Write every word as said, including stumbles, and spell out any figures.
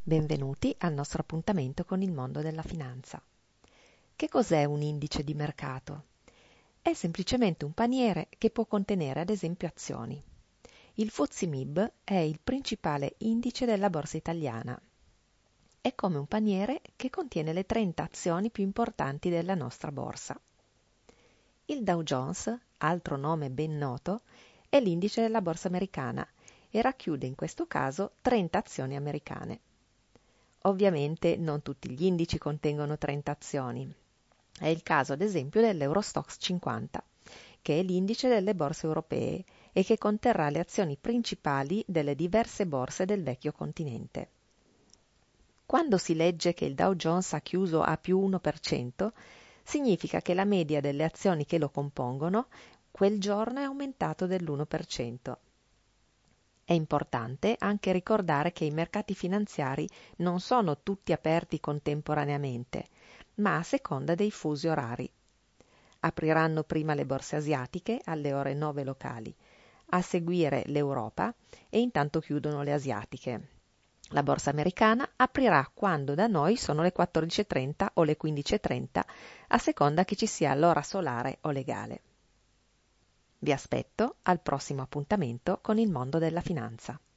Benvenuti al nostro appuntamento con il mondo della finanza. Che cos'è un indice di mercato? È semplicemente un paniere che può contenere ad esempio azioni. Il F T S E M I B è il principale indice della borsa italiana. È come un paniere che contiene le trenta azioni più importanti della nostra borsa. Il Dow Jones, altro nome ben noto, è l'indice della borsa americana e racchiude in questo caso trenta azioni americane. Ovviamente non tutti gli indici contengono trenta azioni. È il caso ad esempio dell'Eurostoxx cinquanta, che è l'indice delle borse europee e che conterrà le azioni principali delle diverse borse del vecchio continente. Quando si legge che il Dow Jones ha chiuso a più uno per cento, significa che la media delle azioni che lo compongono quel giorno è aumentato dell'uno per cento. È importante anche ricordare che i mercati finanziari non sono tutti aperti contemporaneamente, ma a seconda dei fusi orari. Apriranno prima le borse asiatiche alle ore nove locali, a seguire l'Europa e intanto chiudono le asiatiche. La borsa americana aprirà quando da noi sono le quattordici e trenta o le quindici e trenta, a seconda che ci sia l'ora solare o legale. Vi aspetto al prossimo appuntamento con il mondo della finanza.